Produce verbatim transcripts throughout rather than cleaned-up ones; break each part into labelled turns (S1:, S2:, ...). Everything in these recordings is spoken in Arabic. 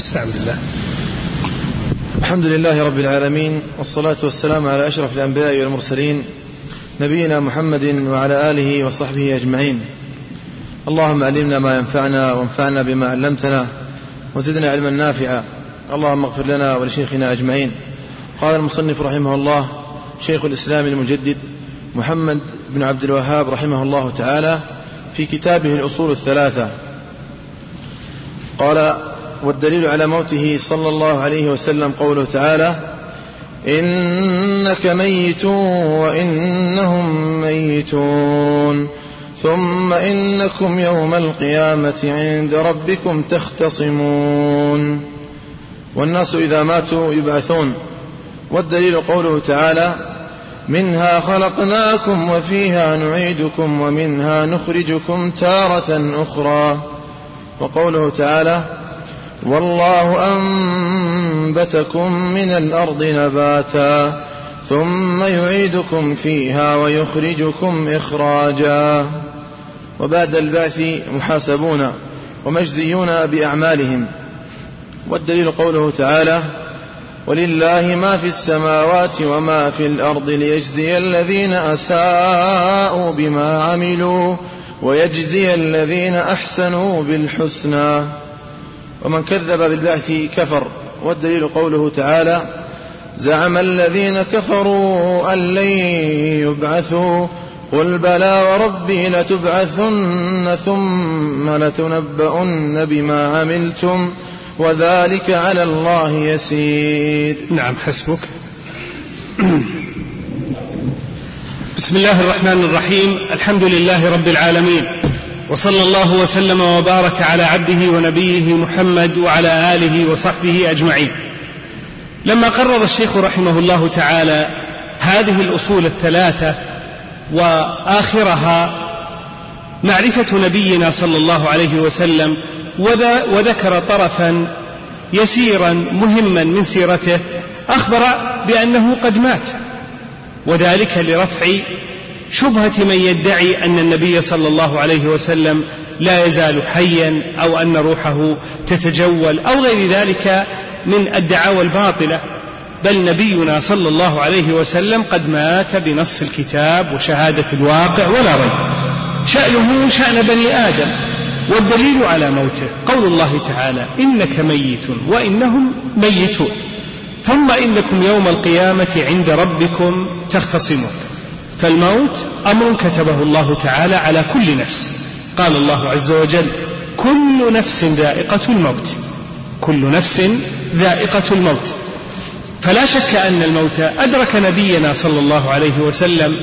S1: استعمل الله.
S2: الحمد لله رب العالمين، والصلاة والسلام على أشرف الأنبياء والمرسلين نبينا محمد وعلى آله وصحبه أجمعين. اللهم علمنا ما ينفعنا وانفعنا بما علمتنا وزدنا علما نافعا. اللهم اغفر لنا ولشيخنا أجمعين. قال المصنف رحمه الله شيخ الإسلام المجدد محمد بن عبد الوهاب رحمه الله تعالى في كتابه الأصول الثلاثة قال: والدليل على موته صلى الله عليه وسلم قوله تعالى: إنك ميت وإنهم ميتون ثم إنكم يوم القيامة عند ربكم تختصمون. والناس إذا ماتوا يبعثون. والدليل قوله تعالى: منها خلقناكم وفيها نعيدكم ومنها نخرجكم تارة أخرى. وقوله تعالى: والله أنبتكم من الأرض نباتا ثم يعيدكم فيها ويخرجكم إخراجا. وبعد البعث محاسبون ومجزيون بأعمالهم. والدليل قوله تعالى: ولله ما في السماوات وما في الأرض ليجزي الذين أساءوا بما عملوا ويجزي الذين أحسنوا بالحسنى. ومن كذب بالبعث كفر. والدليل قوله تعالى: زعم الذين كفروا أن لن يبعثوا قل بلى وربي لتبعثن ثم لتنبؤن بما عملتم وذلك على الله يسير.
S1: نعم، حسبك. بسم الله الرحمن الرحيم. الحمد لله رب العالمين، وصلى الله وسلم وبارك على عبده ونبيه محمد وعلى آله وصحبه أجمعين. لما قرر الشيخ رحمه الله تعالى هذه الأصول الثلاثة وآخرها معرفة نبينا صلى الله عليه وسلم، وذكر طرفا يسيرا مهما من سيرته، أخبر بأنه قد مات، وذلك لرفع شبهة من يدعي أن النبي صلى الله عليه وسلم لا يزال حيا أو أن روحه تتجول أو غير ذلك من الدعاوى الباطلة. بل نبينا صلى الله عليه وسلم قد مات بنص الكتاب وشهادة الواقع ولا ريب. شأنه شأن بني آدم. والدليل على موته قول الله تعالى: إنك ميت وإنهم ميتون ثم إنكم يوم القيامة عند ربكم تختصمون. فالموت أمر كتبه الله تعالى على كل نفس. قال الله عز وجل: كل نفس ذائقة الموت. كل نفس ذائقة الموت. فلا شك أن الموت أدرك نبينا صلى الله عليه وسلم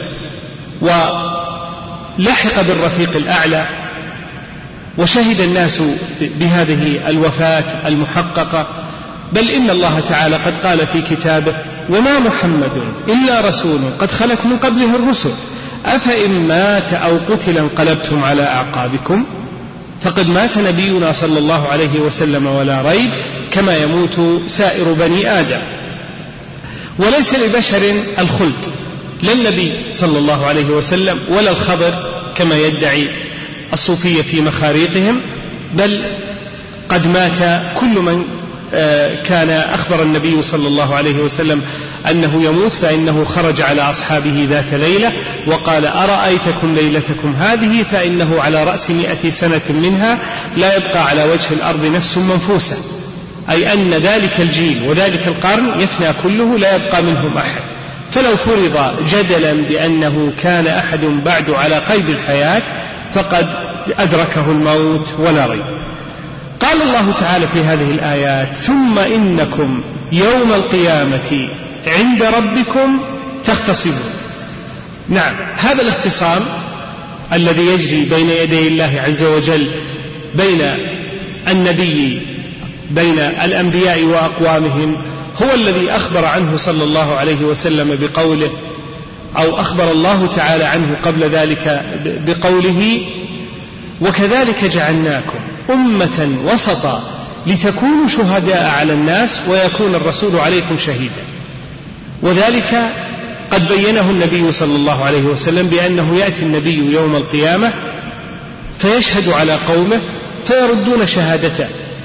S1: ولحق بالرفيق الأعلى، وشهد الناس بهذه الوفاة المحققة. بل إن الله تعالى قد قال في كتابه: وما محمد إلا رسول قد خلت من قبله الرسل أفإن مات أو قتل انقلبتم على أعقابكم. فقد مات نبينا صلى الله عليه وسلم ولا ريب، كما يموت سائر بني آدم. وليس لبشر الخلد، لا النبي صلى الله عليه وسلم ولا الخضر كما يدعي الصوفية في مخاريقهم، بل قد مات كل من كان أخبر النبي صلى الله عليه وسلم أنه يموت، فإنه خرج على أصحابه ذات ليلة وقال: أرأيتكم ليلتكم هذه فإنه على رأس مئة سنة منها لا يبقى على وجه الأرض نفس منفوسة، أي أن ذلك الجيل وذلك القرن يفنى كله لا يبقى منهم أحد. فلو فرض جدلا بأنه كان أحد بعد على قيد الحياة فقد أدركه الموت ولا ريب. قال الله تعالى في هذه الآيات: ثم إنكم يوم القيامة عند ربكم تختصمون. نعم، هذا الاختصام الذي يجري بين يدي الله عز وجل بين النبي بين الأنبياء وأقوامهم هو الذي أخبر عنه صلى الله عليه وسلم بقوله، أو أخبر الله تعالى عنه قبل ذلك بقوله: وكذلك جعلناكم أمة وسطا لتكونوا شهداء على الناس ويكون الرسول عليكم شهيدا. وذلك قد بينه النبي صلى الله عليه وسلم بأنه يأتي النبي يوم القيامة فيشهد على قومه فيردون شهادته،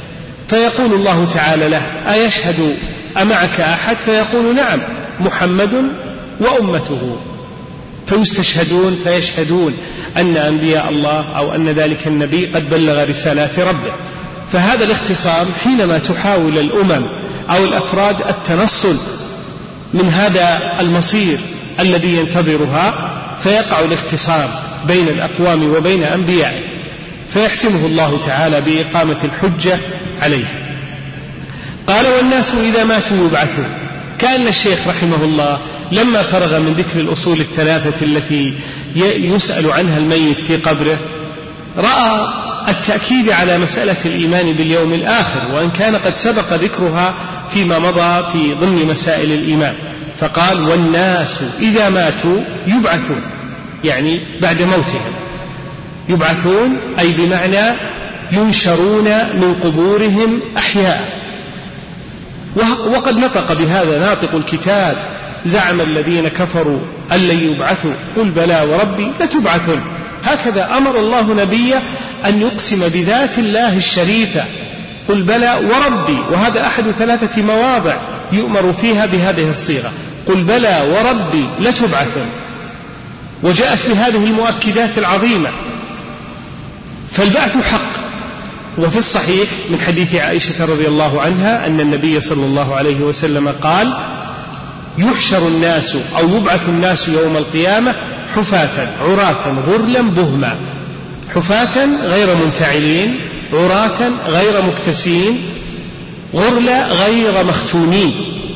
S1: فيقول الله تعالى له: أيشهد أمعك أحد؟ فيقول: نعم، محمد وأمته. فيستشهدون فيشهدون أن أنبياء الله أو أن ذلك النبي قد بلغ رسالات ربه. فهذا الاختصام حينما تحاول الأمم أو الأفراد التنصل من هذا المصير الذي ينتظرها، فيقع الاختصام بين الأقوام وبين أنبيائه، فيحسمه الله تعالى بإقامة الحجة عليه. قال: والناس إذا ماتوا يبعثون. كأن الشيخ رحمه الله لما فرغ من ذكر الأصول الثلاثة التي يسأل عنها الميت في قبره، رأى التأكيد على مسألة الإيمان باليوم الآخر، وأن كان قد سبق ذكرها فيما مضى في ضمن مسائل الإيمان، فقال: والناس إذا ماتوا يبعثون، يعني بعد موتهم. يبعثون أي بمعنى ينشرون من قبورهم أحياء. وقد نطق بهذا ناطق الكتاب: زعم الذين كفروا أن لن يبعثوا قل بلى وربي لتبعثن. هكذا أمر الله نبيه أن يقسم بذات الله الشريفة: قل بلى وربي. وهذا أحد ثلاثة مواضع يؤمر فيها بهذه الصيغة: قل بلى وربي لتبعثن. وجاءت بهذه المؤكدات العظيمة. فالبعث حق. وفي الصحيح من حديث عائشة رضي الله عنها أن النبي صلى الله عليه وسلم قال: يحشر الناس أو يبعث الناس يوم القيامة حفاة عراة غرلا بهما. حفاة غير منتعلين، عراة غير مكتسين، غرلا غير مختونين،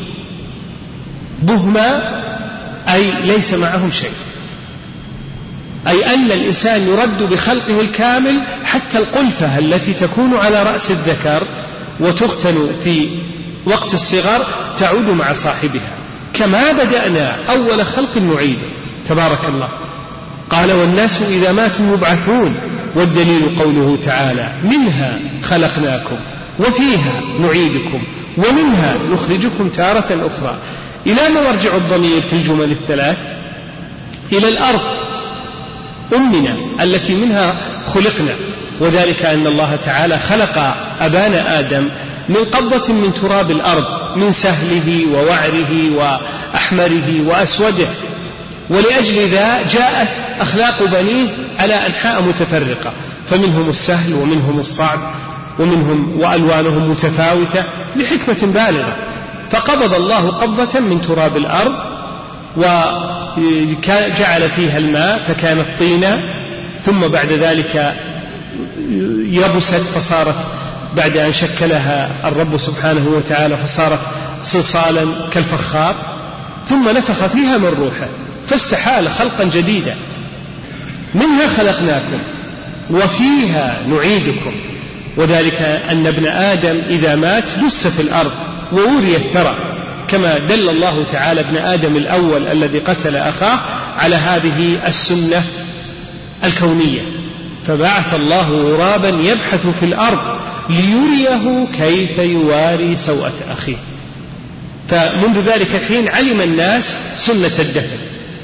S1: بهما أي ليس معهم شيء، أي أن الإنسان يرد بخلقه الكامل حتى القلفة التي تكون على رأس الذكر وتختن في وقت الصغر تعود مع صاحبها، كما بدأنا أول خلق نعيد. تبارك الله. قال: والناس إذا ماتوا يبعثون. والدليل قوله تعالى: منها خلقناكم وفيها نعيدكم ومنها نخرجكم تارة أخرى. إلى ما يرجع الضمير في الجمل الثلاث؟ إلى الأرض أمنا التي منها خلقنا، وذلك أن الله تعالى خلق أبانا آدم من قبضة من تراب الأرض، من سهله ووعره وأحمره وأسوده، ولأجل ذا جاءت أخلاق بنيه على أنحاء متفرقة، فمنهم السهل ومنهم الصعب ومنهم وألوانهم متفاوتة لحكمة بالغة. فقبض الله قبضة من تراب الأرض وجعل فيها الماء فكانت طينا، ثم بعد ذلك يبست فصارت بعد أن شكلها الرب سبحانه وتعالى فصارت صلصالا كالفخار، ثم نفخ فيها من روحه فاستحال خلقا جديدا. منها خلقناكم وفيها نعيدكم. وذلك أن ابن آدم إذا مات دس في الأرض ووري الثرى، كما دل الله تعالى ابن آدم الأول الذي قتل أخاه على هذه السنة الكونية. فبعث الله غرابا يبحث في الأرض ليريه كيف يواري سوءة أخيه. فمنذ ذلك الحين علم الناس سنة الدفن،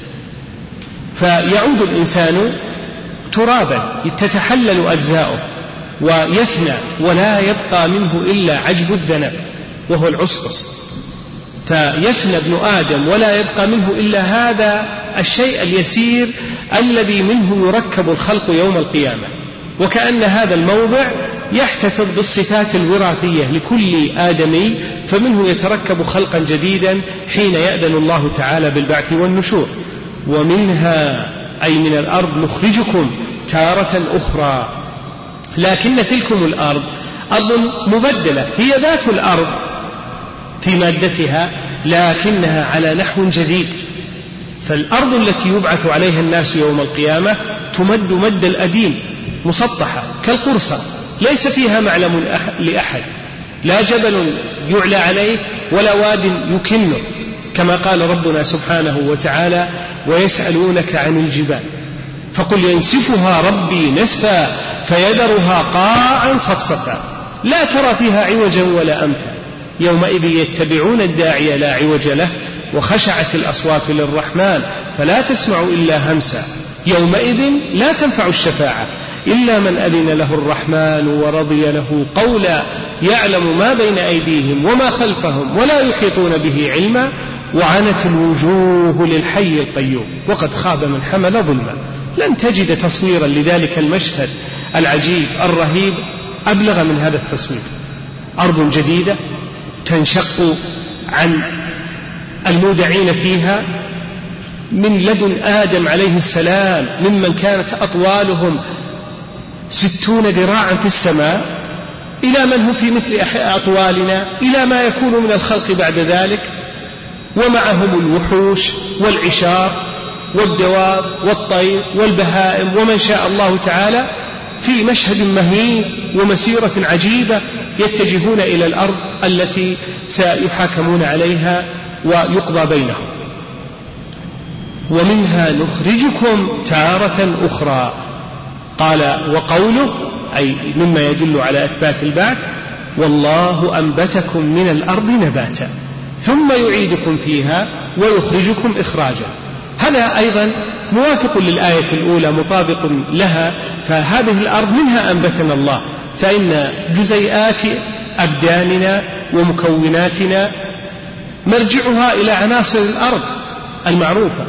S1: فيعود الإنسان ترابا تتحلل أجزاؤه ويفنى ولا يبقى منه إلا عجب الذنب وهو العسقس، فيفنى ابن آدم ولا يبقى منه إلا هذا الشيء اليسير الذي منه يركب الخلق يوم القيامة. وكأن هذا الموضع يحتفظ بالصفات الوراثية لكل آدمي، فمنه يتركب خلقا جديدا حين يأذن الله تعالى بالبعث والنشور. ومنها أي من الأرض نخرجكم تارة أخرى. لكن تلكم الأرض أرض مبدلة، هي ذات الأرض في مادتها لكنها على نحو جديد. فالأرض التي يبعث عليها الناس يوم القيامة تمد مد الأديم، مسطحة كالقرصة، ليس فيها معلم لأحد، لا جبل يعلى عليه ولا واد يكنه، كما قال ربنا سبحانه وتعالى: ويسألونك عن الجبال فقل ينسفها ربي نسفا فيذرها قاعا صفصفا لا ترى فيها عوجا ولا أمتا يومئذ يتبعون الداعي لا عوج له وخشعت الأصوات للرحمن فلا تسمع إلا همسا يومئذ لا تنفع الشفاعة إلا من أذن له الرحمن ورضي له قولا يعلم ما بين أيديهم وما خلفهم ولا يحيطون به علما وعنت الوجوه للحي القيوم وقد خاب من حمل ظلما. لن تجد تصويرا لذلك المشهد العجيب الرهيب أبلغ من هذا التصوير. أرض جديدة تنشق عن المودعين فيها من لدن آدم عليه السلام ممن كانت أطوالهم ستون ذراعا في السماء إلى من هم في مثل أطوالنا إلى ما يكون من الخلق بعد ذلك، ومعهم الوحوش والعشار والدواب والطير والبهائم ومن شاء الله تعالى في مشهد مهين ومسيرة عجيبة يتجهون إلى الأرض التي سيحاكمون عليها ويقضى بينهم. ومنها نخرجكم تارة أخرى. قال وقوله أي مما يدل على إثبات البعث والله أنبتكم من الأرض نباتا ثم يعيدكم فيها ويخرجكم إخراجا. هذا أيضا موافق للآية الأولى مطابق لها. فهذه الأرض منها أنبتنا الله، فإن جزيئات أبداننا ومكوناتنا مرجعها إلى عناصر الأرض المعروفة،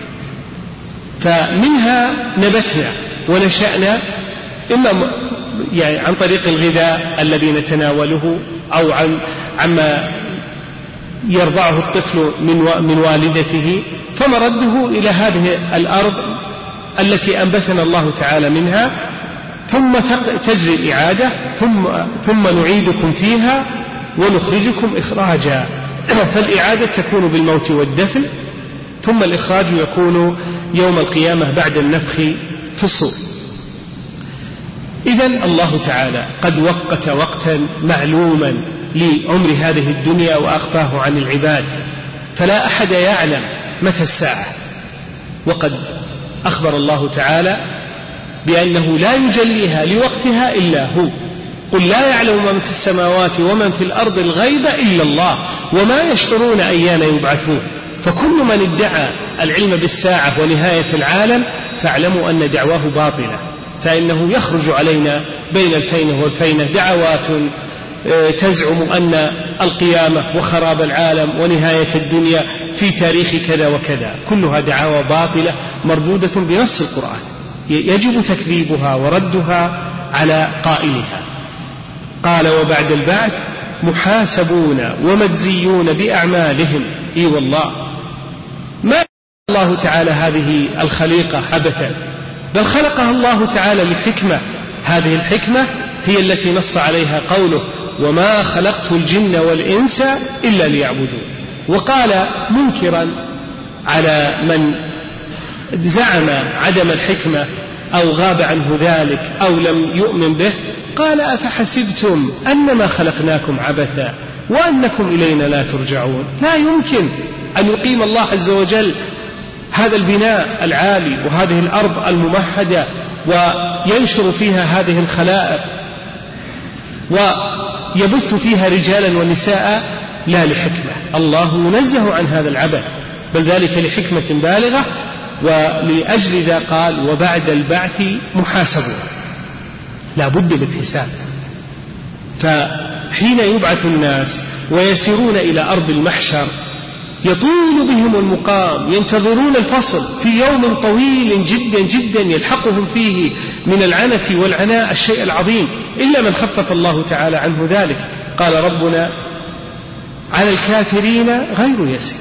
S1: فمنها نبتنا ونشأنا إما يعني عن طريق الغذاء الذي نتناوله أو عن عما يرضعه الطفل من والدته، فمرده إلى هذه الأرض التي أنبتنا الله تعالى منها، ثم تجري الإعادة ثم, ثم نعيدكم فيها ونخرجكم إخراجا. فالإعادة تكون بالموت والدفن، ثم الإخراج يكون يوم القيامة بعد النفخ في الصور. إذن الله تعالى قد وقت وقتا معلوما لعمر هذه الدنيا وأخفاه عن العباد، فلا أحد يعلم متى الساعة. وقد أخبر الله تعالى بأنه لا يجليها لوقتها إلا هو. قل لا يعلم من في السماوات ومن في الأرض الغيب إلا الله وما يشعرون أيان يبعثون. فكل من ادعى العلم بالساعة ونهاية العالم فاعلموا أن دعواه باطلة، فإنه يخرج علينا بين الفينة والفينة دعوات تزعم أن القيامة وخراب العالم ونهاية الدنيا في تاريخ كذا وكذا، كلها دعاوى باطلة مردودة بنص القرآن يجب تكذيبها وردها على قائلها. قال وبعد البعث محاسبون ومجزيون بأعمالهم. إي والله ما الله تعالى هذه الخليقة عبثا، بل خلقها الله تعالى لحكمة. هذه الحكمة هي التي نص عليها قوله وما خلقت الجن والإنس إلا ليعبدون. وقال منكرا على من زعم عدم الحكمة أو غاب عنه ذلك أو لم يؤمن به، قال أفحسبتم أنما خلقناكم عبثا وأنكم إلينا لا ترجعون. لا يمكن أن يقيم الله عز وجل هذا البناء العالي وهذه الأرض الممهدة وينشر فيها هذه الخلائق ويبث فيها رجالا ونساء لا لحكمة. الله منزه عن هذا العبث، بل ذلك لحكمة بالغة. ولأجل ذا قال وبعد البعث محاسبون، لا بد من حساب. فحين يبعث الناس ويسيرون إلى أرض المحشر يطول بهم المقام، ينتظرون الفصل في يوم طويل جدا جدا يلحقهم فيه من العنة والعناء الشيء العظيم، إلا من خفف الله تعالى عنه ذلك. قال ربنا على الكافرين غير يسير.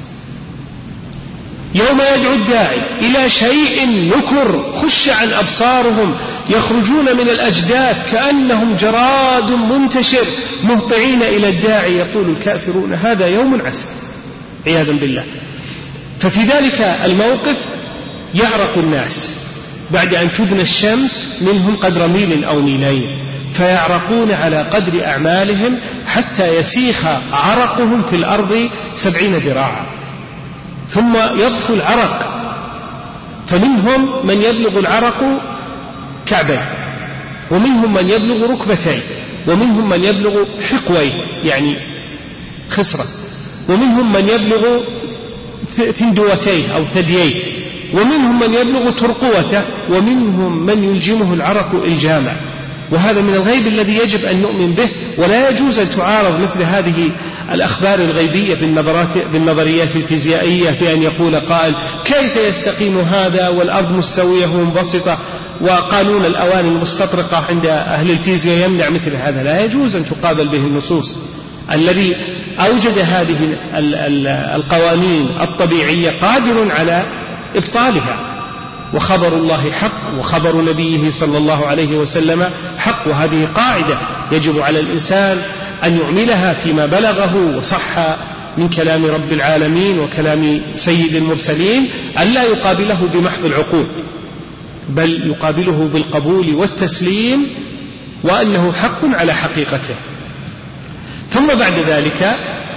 S1: يوم يدعو الداعي إلى شيء نكر خش عن أبصارهم يخرجون من الأجداث كأنهم جراد منتشر مهطعين إلى الداعي يقول الكافرون هذا يوم عسر عياذا بالله. ففي ذلك الموقف يعرق الناس بعد أن تدنى الشمس منهم قدر ميل أو ميلين، فيعرقون على قدر أعمالهم حتى يسيخ عرقهم في الأرض سبعين ذراعا، ثم يطفو العرق، فمنهم من يبلغ العرق كعبين، ومنهم من يبلغ ركبتين، ومنهم من يبلغ حقوي يعني خصرة، ومنهم من يبلغ ثندوتين أو ثديين، ومنهم من يبلغ ترقوته، ومنهم من يلجمه العرق إلجاما. وهذا من الغيب الذي يجب أن نؤمن به، ولا يجوز أن تعارض مثل هذه الأخبار الغيبية بالنظريات الفيزيائية، بأن يقول قائل كيف يستقيم هذا والأرض مستوية ومنبسطة، وقانون الأواني المستطرقة عند أهل الفيزياء يمنع مثل هذا. لا يجوز أن تقابل به النصوص. الذي أوجد هذه القوانين الطبيعية قادر على إبطالها، وخبر الله حق، وخبر نبيه صلى الله عليه وسلم حق. وهذه قاعدة يجب على الإنسان أن يعملها فيما بلغه وصح من كلام رب العالمين وكلام سيد المرسلين، ألا يقابله بمحض العقول، بل يقابله بالقبول والتسليم، وأنه حق على حقيقته. ثم بعد ذلك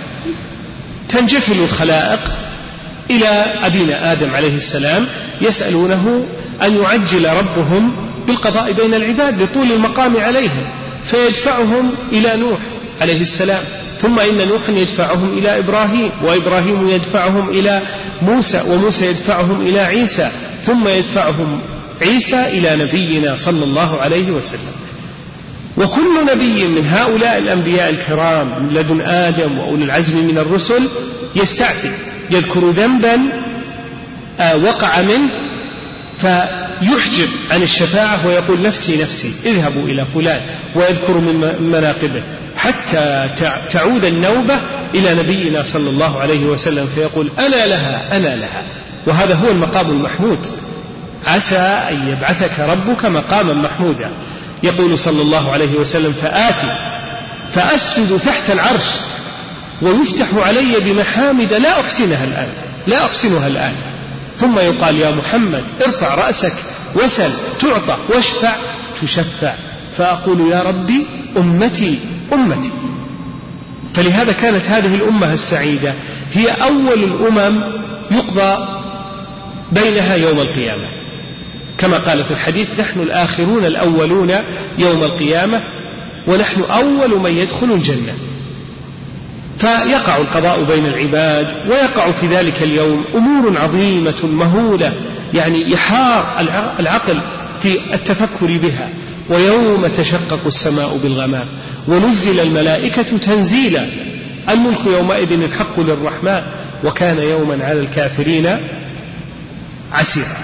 S1: تنجفل الخلائق إلى أبينا آدم عليه السلام، يسألونه أن يعجل ربهم بالقضاء بين العباد لطول المقام عليهم، فيدفعهم إلى نوح عليه السلام، ثم إن نوحا يدفعهم إلى إبراهيم، وإبراهيم يدفعهم إلى موسى، وموسى يدفعهم إلى عيسى، ثم يدفعهم عيسى إلى نبينا صلى الله عليه وسلم. وكل نبي من هؤلاء الأنبياء الكرام من لدن آدم وأولي العزم من الرسل يستعفي، يذكر ذنبا وقع منه فيحجب عن الشفاعة ويقول نفسي نفسي اذهبوا إلى فلان، ويذكر من مناقبه حتى تعود النوبة إلى نبينا صلى الله عليه وسلم فيقول أنا لها أنا لها. وهذا هو المقام المحمود، عسى أن يبعثك ربك مقاما محمودا. يقول صلى الله عليه وسلم فآتي فأسجد تحت العرش ويفتح علي بمحامد لا أحسنها الآن لا أحسنها الآن ثم يقال يا محمد ارفع رأسك وسل تعطى واشفع تشفع، فأقول يا ربي أمتي أمتي. فلهذا كانت هذه الأمة السعيدة هي أول الأمم يقضى بينها يوم القيامة، كما قال في الحديث نحن الآخرون الأولون يوم القيامة ونحن أول من يدخل الجنة. فيقع القضاء بين العباد، ويقع في ذلك اليوم أمور عظيمة مهولة، يعني يحار العقل في التفكر بها. ويوم تشقق السماء بالغمام ونزل الملائكة تنزيلا الملك يومئذ الحق للرحمن وكان يوما على الكافرين عسيرا.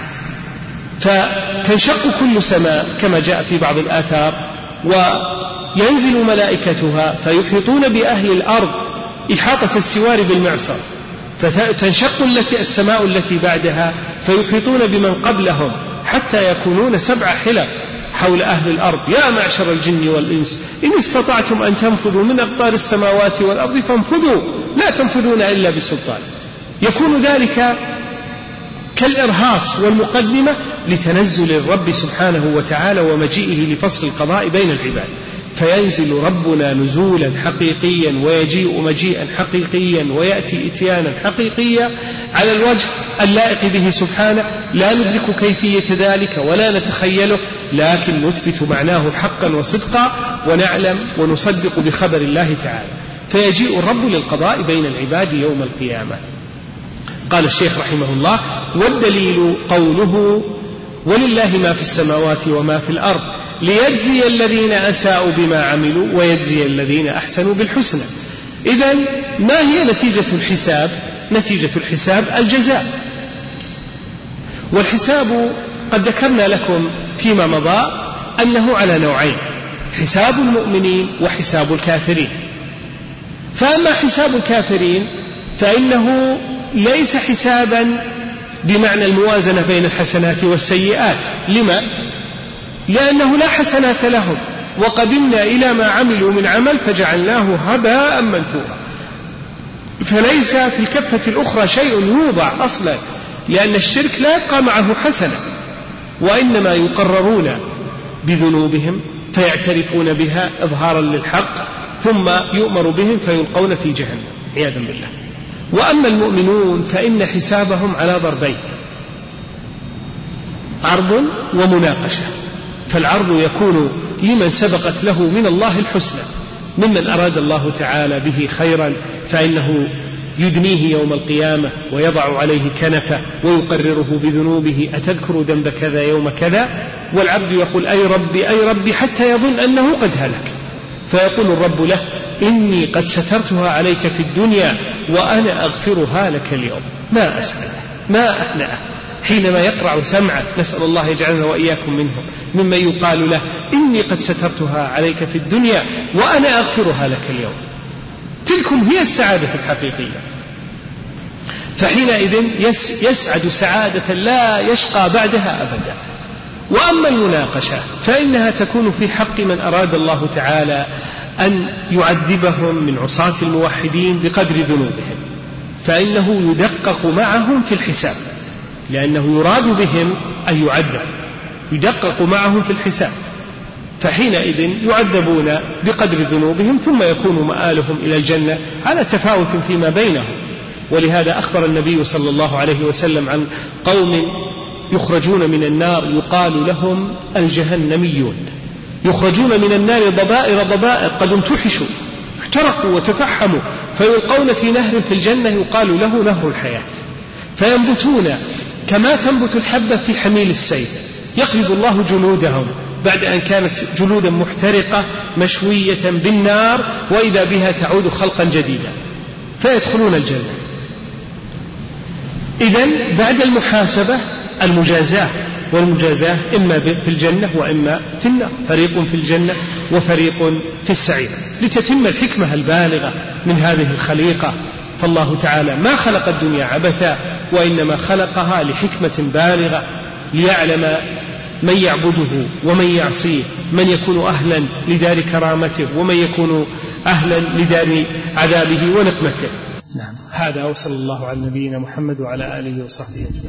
S1: فتنشق كل سماء كما جاء في بعض الآثار، وينزل ملائكتها فيحيطون بأهل الأرض إحاطة السوار بالمعصر، فتنشق التي السماء التي بعدها فيحيطون بمن قبلهم حتى يكونون سبع حلق حول أهل الأرض. يا معشر الجن والإنس إن استطعتم أن تنفذوا من أقطار السماوات والأرض فانفذوا لا تنفذون إلا بسلطان. يكون ذلك كالإرهاص والمقدمة لتنزل الرب سبحانه وتعالى ومجيئه لفصل القضاء بين العباد. فينزل ربنا نزولا حقيقيا ويجيء مجيئا حقيقيا ويأتي إتيانا حقيقيا على الوجه اللائق به سبحانه، لا ندرك كيفية ذلك ولا نتخيله، لكن نثبت معناه حقا وصدقا ونعلم ونصدق بخبر الله تعالى. فيجيء الرب للقضاء بين العباد يوم القيامة. قال الشيخ رحمه الله والدليل قوله ولله ما في السماوات وما في الأرض ليجزي الذين أساءوا بما عملوا ويجزي الذين أحسنوا بالحسنى. إذن ما هي نتيجة الحساب؟ نتيجة الحساب الجزاء. والحساب قد ذكرنا لكم فيما مضى أنه على نوعين، حساب المؤمنين وحساب الكافرين. فأما حساب الكافرين فإنه ليس حسابا بمعنى الموازنة بين الحسنات والسيئات. لما؟ لأنه لا حسنات لهم، وقدمنا إلى ما عملوا من عمل فجعلناه هباء منثورا. فليس في الكفة الأخرى شيء يوضع أصلا، لأن الشرك لا يبقى معه حسنة، وإنما يقررون بذنوبهم فيعترفون بها إظهارا للحق، ثم يؤمر بهم فيلقون في جهنم عياذا بالله. وأما المؤمنون فإن حسابهم على ضربين، عرض ومناقشة. فالعرض يكون لمن سبقت له من الله الحسنى، ممن أراد الله تعالى به خيرا فإنه يدنيه يوم القيامة ويضع عليه كنفه ويقرره بذنوبه: أتذكر ذنب كذا يوم كذا؟ والعبد يقول: أي ربي أي ربي، حتى يظن أنه قد هلك، فيقول الرب له: إني قد سترتها عليك في الدنيا وأنا أغفرها لك اليوم. ما أسأله، ما أهنأه حينما يقرع سمعه، نسأل الله يجعلنا وإياكم منهم، ممن يقال له: إني قد سترتها عليك في الدنيا وأنا أغفرها لك اليوم. تلكم هي السعادة الحقيقية. فحينئذ يسعد سعادة لا يشقى بعدها أبدا. وأما المناقشة فإنها تكون في حق من أراد الله تعالى أن يعذبهم من عصاة الموحدين بقدر ذنوبهم، فإنه يدقق معهم في الحساب، لأنه يراد بهم أن يعذب، يدقق معهم في الحساب، فحينئذ يعذبون بقدر ذنوبهم ثم يكون مآلهم إلى الجنة على تفاوت فيما بينهم. ولهذا أخبر النبي صلى الله عليه وسلم عن قوم يخرجون من النار يقال لهم الجهنميون، يخرجون من النار ضبائر ضبائر قد انتحشوا احترقوا وتفحموا، فيلقون في نهر في الجنة يقال له نهر الحياة، فينبتون كما تنبت الحبة في حميل السيف، يقلب الله جلودهم بعد أن كانت جلودا محترقة مشوية بالنار، وإذا بها تعود خلقا جديدا، فيدخلون الجنة. إذن بعد المحاسبة المجازاة، والمجازاة إما في الجنة وإما في النار، فريق في الجنة وفريق في السعير، لتتم الحكمة البالغة من هذه الخليقة. فالله تعالى ما خلق الدنيا عبثا، وإنما خلقها لحكمة بالغة، ليعلم من يعبده ومن يعصيه، من يكون أهلا لدار كرامته ومن يكون أهلا لدار عذابه ونقمته. نعم، هذا وصلى الله على نبينا محمد وعلى آله وصحبه أجمعين.